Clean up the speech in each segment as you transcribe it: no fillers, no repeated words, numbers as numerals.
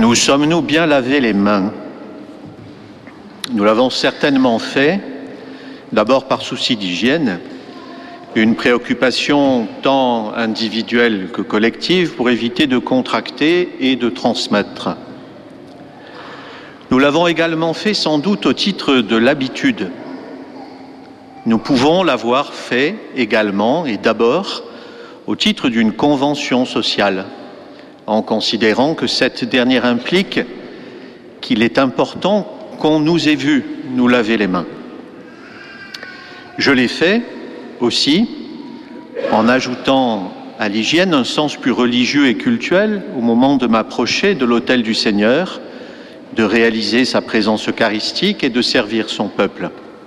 Nous sommes-nous bien lavé les mains? Nous l'avons certainement fait, d'abord par souci d'hygiène, une préoccupation tant individuelle que collective pour éviter de contracter et de transmettre. Nous l'avons également fait sans doute au titre de l'habitude. Nous pouvons l'avoir fait également et d'abord au titre d'une convention sociale, en considérant que cette dernière implique qu'il est important qu'on nous ait vus nous laver les mains. Je l'ai fait aussi en ajoutant à l'hygiène un sens plus religieux et cultuel au moment de m'approcher de l'autel du Seigneur, de réaliser sa présence eucharistique et de servir son peuple.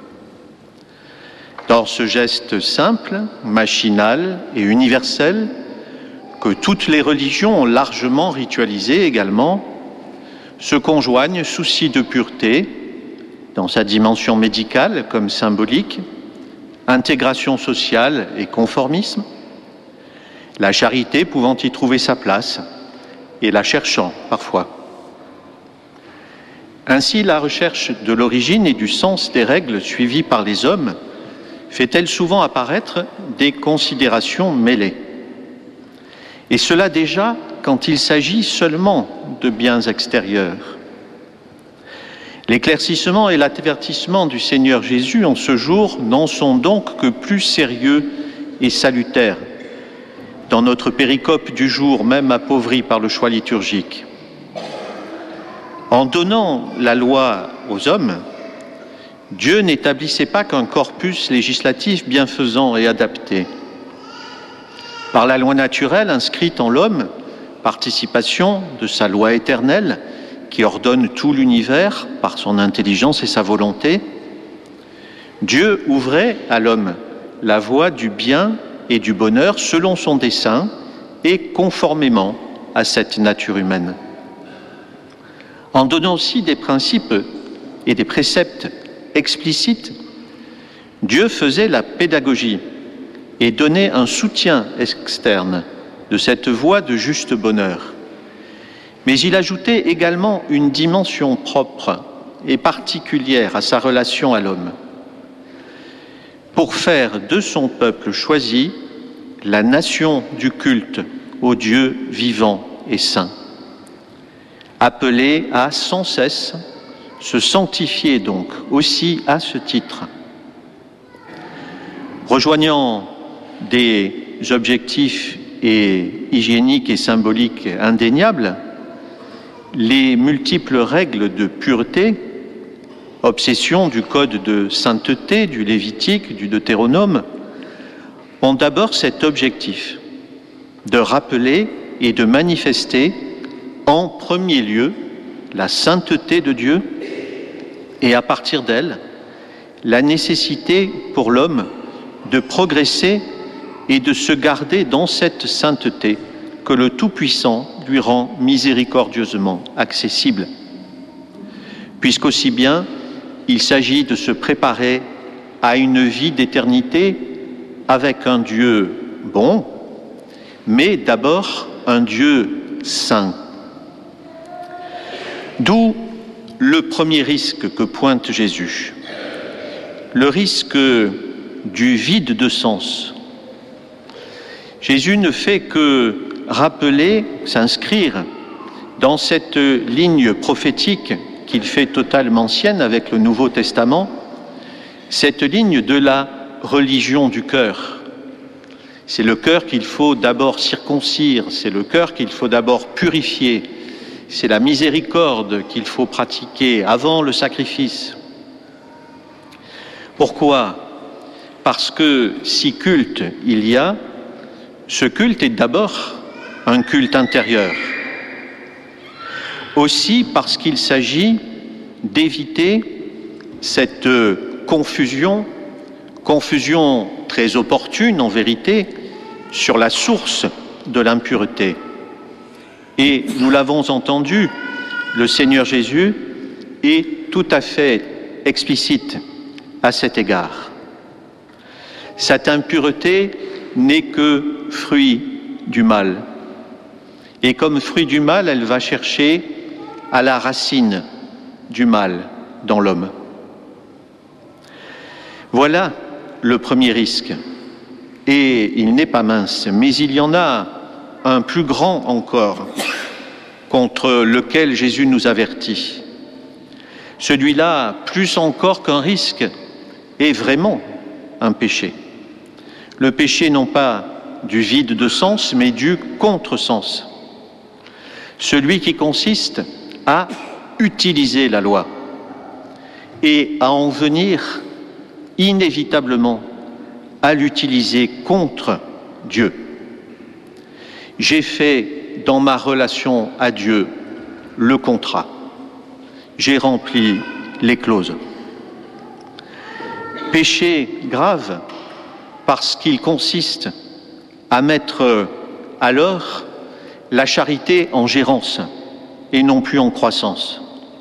Dans ce geste simple, machinal et universel, que toutes les religions ont largement ritualisé également, se conjoignent souci de pureté, dans sa dimension médicale comme symbolique, intégration sociale et conformisme, la charité pouvant y trouver sa place et la cherchant parfois. Ainsi, la recherche de l'origine et du sens des règles suivies par les hommes fait-elle souvent apparaître des considérations mêlées. Et cela déjà quand il s'agit seulement de biens extérieurs. L'éclaircissement et l'avertissement du Seigneur Jésus en ce jour n'en sont donc que plus sérieux et salutaires, dans notre péricope du jour, même appauvrie par le choix liturgique. En donnant la loi aux hommes, Dieu n'établissait pas qu'un corpus législatif bienfaisant et adapté. Par la loi naturelle inscrite en l'homme, participation de sa loi éternelle qui ordonne tout l'univers par son intelligence et sa volonté, Dieu ouvrait à l'homme la voie du bien et du bonheur selon son dessein et conformément à cette nature humaine. En donnant aussi des principes et des préceptes explicites, Dieu faisait la pédagogie et donnait un soutien externe de cette voie de juste bonheur. Mais il ajoutait également une dimension propre et particulière à sa relation à l'homme, pour faire de son peuple choisi la nation du culte au Dieu vivant et saint, appelé à sans cesse se sanctifier donc aussi à ce titre. Rejoignant des objectifs hygiéniques et symboliques indéniables, les multiples règles de pureté, obsession du code de sainteté, du Lévitique, du Deutéronome, ont d'abord cet objectif de rappeler et de manifester en premier lieu la sainteté de Dieu et à partir d'elle, la nécessité pour l'homme de progresser et de se garder dans cette sainteté que le Tout-Puissant lui rend miséricordieusement accessible. Puisqu'aussi bien, il s'agit de se préparer à une vie d'éternité avec un Dieu bon, mais d'abord un Dieu saint. D'où le premier risque que pointe Jésus, le risque du vide de sens. Jésus ne fait que rappeler, s'inscrire dans cette ligne prophétique qu'il fait totalement sienne avec le Nouveau Testament, cette ligne de la religion du cœur. C'est le cœur qu'il faut d'abord circoncire, c'est le cœur qu'il faut d'abord purifier, c'est la miséricorde qu'il faut pratiquer avant le sacrifice. Pourquoi ? Parce que si culte il y a, ce culte est d'abord un culte intérieur. Aussi parce qu'il s'agit d'éviter cette confusion très opportune en vérité, sur la source de l'impureté. Et nous l'avons entendu, le Seigneur Jésus est tout à fait explicite à cet égard. Cette impureté n'est que fruit du mal. Et comme fruit du mal, elle va chercher à la racine du mal dans l'homme. Voilà le premier risque. Et il n'est pas mince, mais il y en a un plus grand encore, contre lequel Jésus nous avertit. Celui-là, plus encore qu'un risque, est vraiment un péché. Le péché non pas du vide de sens, mais du contresens. Celui qui consiste à utiliser la loi et à en venir inévitablement à l'utiliser contre Dieu. J'ai fait dans ma relation à Dieu le contrat. J'ai rempli les clauses. Péché grave parce qu'il consiste à mettre alors la charité en gérance et non plus en croissance.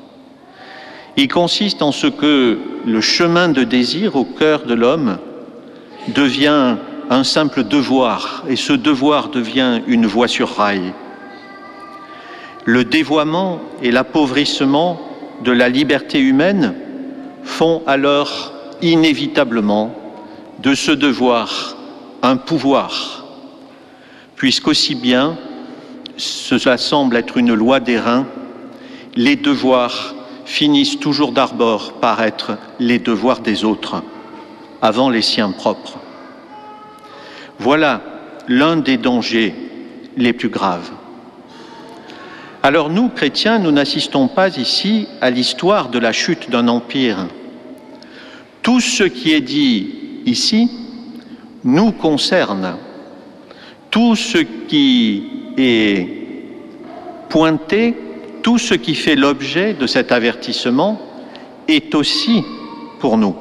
Il consiste en ce que le chemin de désir au cœur de l'homme devient un simple devoir, et ce devoir devient une voie sur rail. Le dévoiement et l'appauvrissement de la liberté humaine font alors inévitablement de ce devoir un pouvoir, puisqu'aussi bien, cela semble être une loi d'airain, les devoirs finissent toujours d'abord par être les devoirs des autres, avant les siens propres. Voilà l'un des dangers les plus graves. Alors nous, chrétiens, nous n'assistons pas ici à l'histoire de la chute d'un empire. Tout ce qui est dit ici nous concerne. Tout ce qui est pointé, tout ce qui fait l'objet de cet avertissement est aussi pour nous.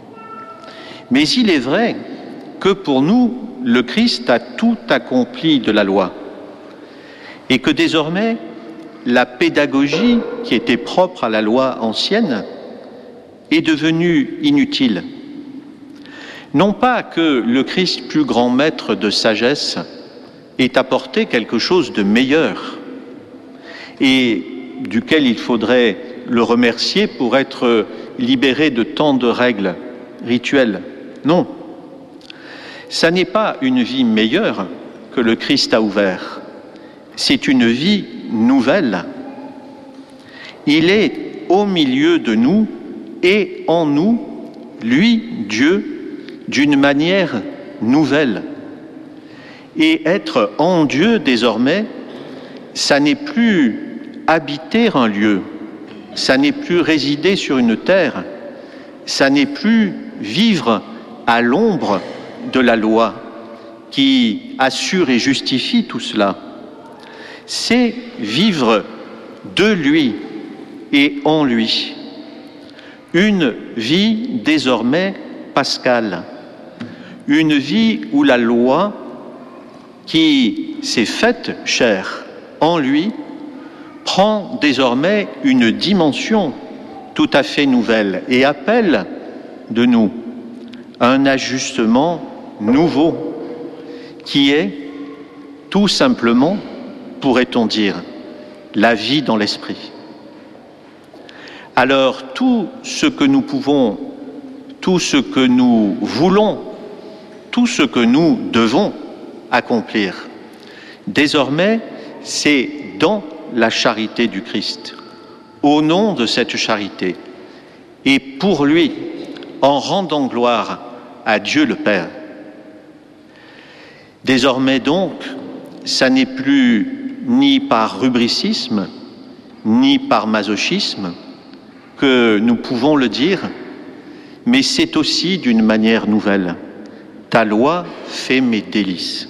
Mais il est vrai que pour nous, le Christ a tout accompli de la loi et que désormais, la pédagogie qui était propre à la loi ancienne est devenue inutile. Non pas que le Christ, plus grand maître de sagesse, ait apporté quelque chose de meilleur et duquel il faudrait le remercier pour être libéré de tant de règles rituelles. Non, ça n'est pas une vie meilleure que le Christ a ouvert, c'est une vie nouvelle. Il est au milieu de nous et en nous, lui, Dieu, d'une manière nouvelle. Et être en Dieu désormais, ça n'est plus habiter un lieu, ça n'est plus résider sur une terre, ça n'est plus vivre à l'ombre de la loi qui assure et justifie tout cela. C'est vivre de lui et en lui. Une vie désormais pascale, une vie où la loi qui s'est faite chair en lui prend désormais une dimension tout à fait nouvelle et appelle de nous un ajustement nouveau qui est tout simplement, pourrait-on dire, la vie dans l'esprit. Alors tout ce que nous pouvons, tout ce que nous voulons, tout ce que nous devons accomplir, désormais, c'est dans la charité du Christ, au nom de cette charité, et pour lui, en rendant gloire à Dieu le Père. Désormais donc, ça n'est plus ni par rubricisme, ni par masochisme que nous pouvons le dire, mais c'est aussi d'une manière nouvelle. Ta loi fait mes délices.